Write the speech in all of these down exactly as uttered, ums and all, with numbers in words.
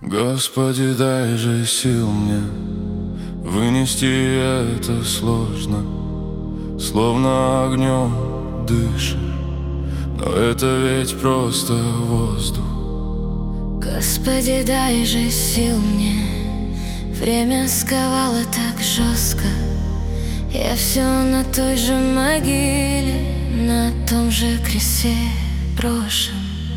Господи, дай же сил мне, вынести это сложно, словно огнем дышишь, но это ведь просто воздух. Господи, дай же сил мне, время сковало так жестко. Я все на той же могиле, на том же кресте брошен.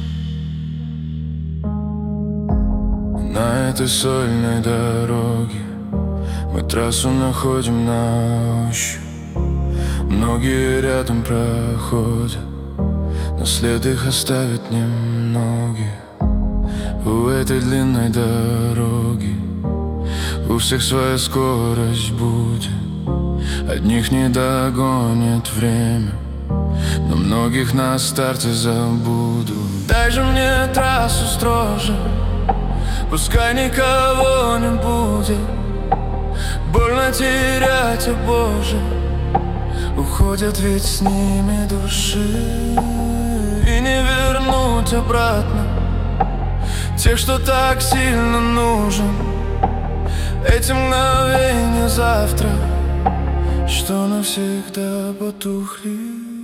На этой сольной дороге мы трассу находим на ощупь. Многие рядом проходят, но след их оставит немногие. У этой длинной дороги у всех своя скорость будет. Одних не догонит время, но многих на старте забуду. Дай же мне трассу строже, пускай никого не будет. Больно терять, о Боже, уходят ведь с ними души. И не вернуть обратно тех, что так сильно нужен. Эти мгновения завтра, что навсегда потухли.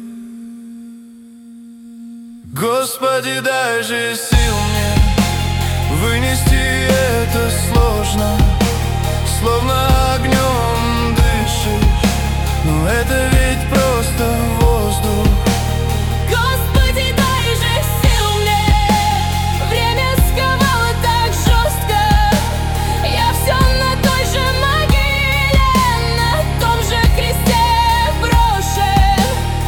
Господи, дай же сил мне, вынести это сложно, словно огнем дышишь, но это ведь просто воздух. Господи, дай же сил мне, время сковало так жестко. Я все на той же могиле, на том же кресте брошен.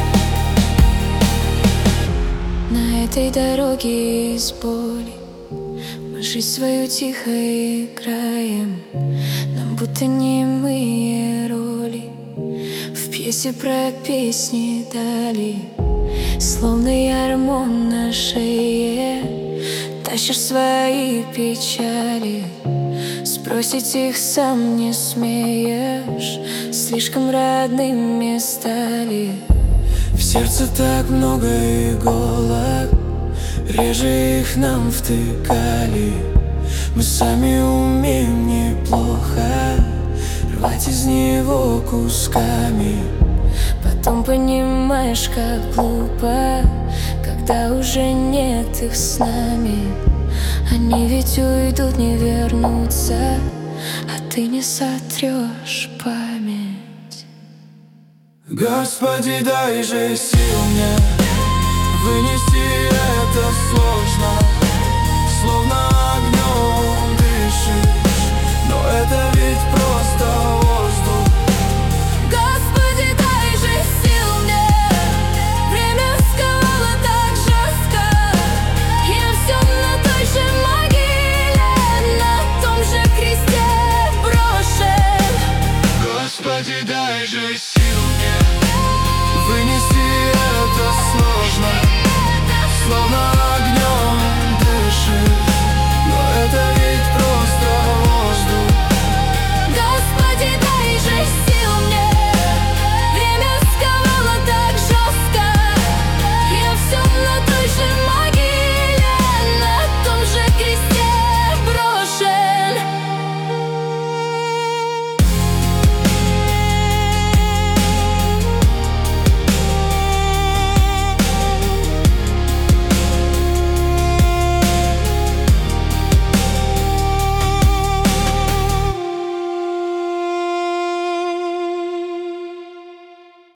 На этой дороге из боли мы жизнь свою тихо играем, нам будто немые роли в пьесе про песни дали. Словно ярмо на шее тащишь свои печали, сбросить их сам не смеешь, слишком родными стали. В сердце так много иголок, реже их нам втыкали. Мы сами умеем неплохо рвать из него кусками. Потом понимаешь, как глупо, когда уже нет их с нами. Они ведь уйдут, не вернутся, а ты не сотрешь память. Господи, дай же сил мне, вынести это сложно,